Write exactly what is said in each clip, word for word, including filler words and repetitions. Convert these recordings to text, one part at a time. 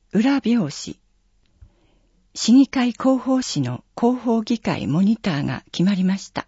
裏表紙。市議会広報誌の広報議会モニターが決まりました。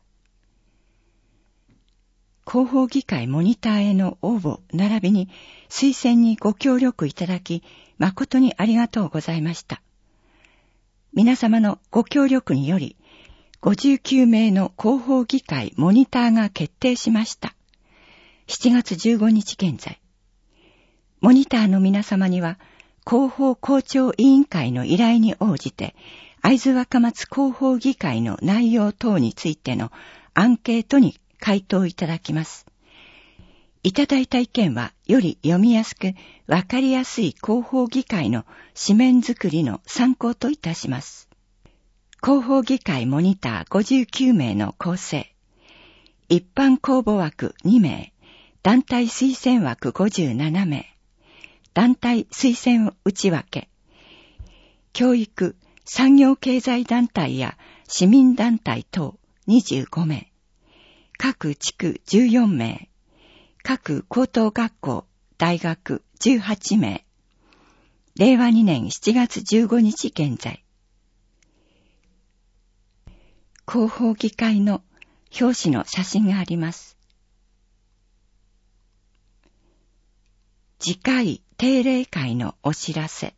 広報議会モニターへの応募並びに推薦にご協力いただき誠にありがとうございました。皆様のご協力によりごじゅうきゅうめいの広報議会モニターが決定しました。しちがつじゅうごにち現在、モニターの皆様には広報校長委員会の依頼に応じて、会津若松広報議会の内容等についてのアンケートに回答いただきます。いただいた意見は、より読みやすく、わかりやすい広報議会の紙面作りの参考といたします。広報議会モニターごじゅうきゅうめいの構成。一般公募枠にめい、団体推薦枠ごじゅうななめい。団体推薦内訳。教育、産業経済団体や市民団体等にじゅうごめい。各地区じゅうよんめい。各高等学校、大学じゅうはちめい。れいわにねんしちがつじゅうごにち現在。広報議会の表紙の写真があります。次回定例会のお知らせ。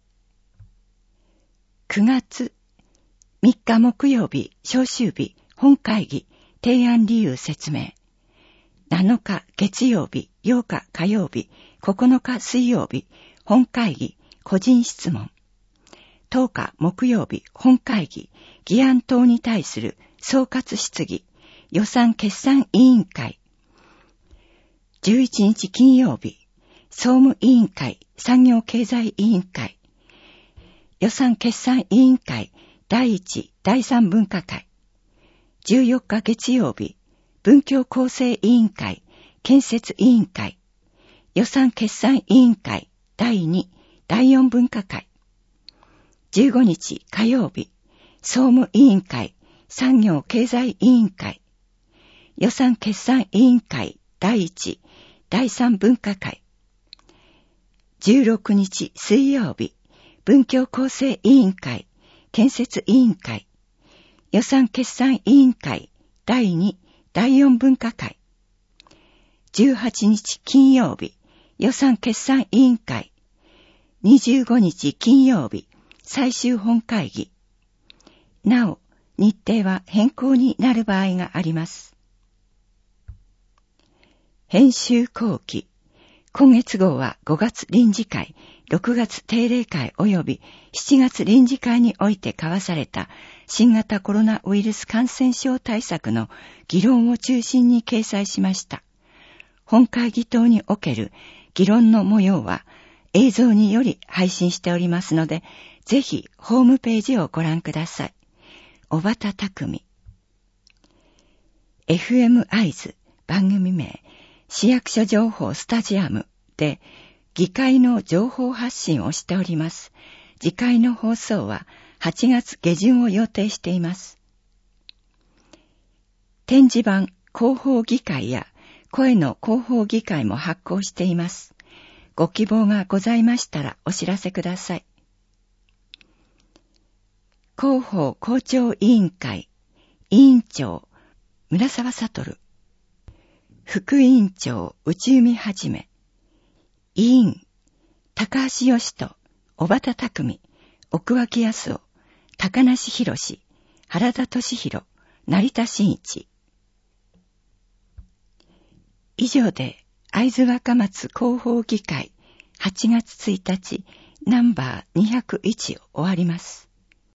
くがつみっか木曜日、召集日、本会議、提案理由説明。なのか月曜日、ようか火曜日、ここのか水曜日、本会議、個人質問。とおか木曜日、本会議、議案等に対する総括質疑、予算決算委員会。じゅういちにち金曜日、総務委員会、産業経済委員会。予算決算委員会、だいいち、だいさん分科会。じゅうよっか月曜日、文教構成委員会、建設委員会。予算決算委員会、だいに、だいよん分科会。じゅうごにち火曜日、総務委員会、産業経済委員会。予算決算委員会、だいいち、だいさん分科会。じゅうろくにち水曜日、文教構成委員会、建設委員会。予算決算委員会、だいに、だいよん分科会。じゅうはちにち金曜日、予算決算委員会。にじゅうごにち金曜日、最終本会議。なお、日程は変更になる場合があります。編集後期。今月号はごがつ臨時会、ろくがつ定例会及びしちがつ臨時会において交わされた新型コロナウイルス感染症対策の議論を中心に掲載しました。本会議等における議論の模様は映像により配信しておりますので、ぜひホームページをご覧ください。小畑匠。エフエム 会津番組名、市役所情報スタジアムで議会の情報発信をしております。次回の放送ははちがつげじゅんを予定しています。展示板広報議会や声の広報議会も発行しています。ご希望がございましたらお知らせください。広報校長委員会委員長村沢悟、副委員長内海はじめ、委員高橋義人、小畑匠、奥脇康夫、高梨博士、原田俊弘、成田真一。以上で会津若松広報議会はちがつついたちナンバーにひゃくいちを終わります。